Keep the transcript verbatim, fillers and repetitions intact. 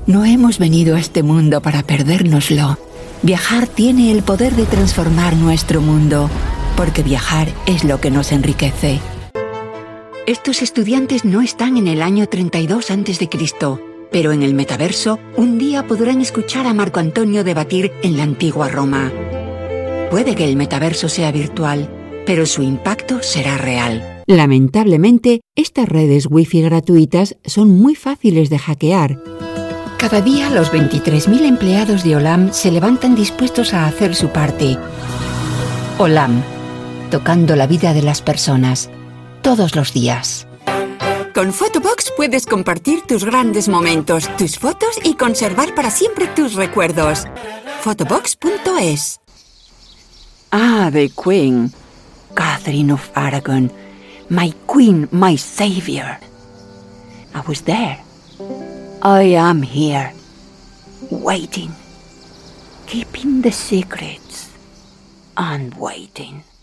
No hemos venido a este mundo para perdérnoslo. Viajar tiene el poder de transformar nuestro mundo, porque viajar es lo que nos enriquece. Estos estudiantes no están en el año treinta y dos antes de Cristo, pero en el metaverso un día podrán escuchar a Marco Antonio debatir en la antigua Roma. Puede que el metaverso sea virtual, pero su impacto será real. Lamentablemente, estas redes wifi gratuitas son muy fáciles de hackear. Cada día los veintitrés mil empleados de Olam se levantan dispuestos a hacer su parte. Olam, tocando la vida de las personas, todos los días. Con Photobox puedes compartir tus grandes momentos, tus fotos y conservar para siempre tus recuerdos. Photobox punto es. Ah, the Queen. Catherine of Aragon. My Queen, my Savior. I was there. I am here. Waiting. Keeping the secrets. And waiting.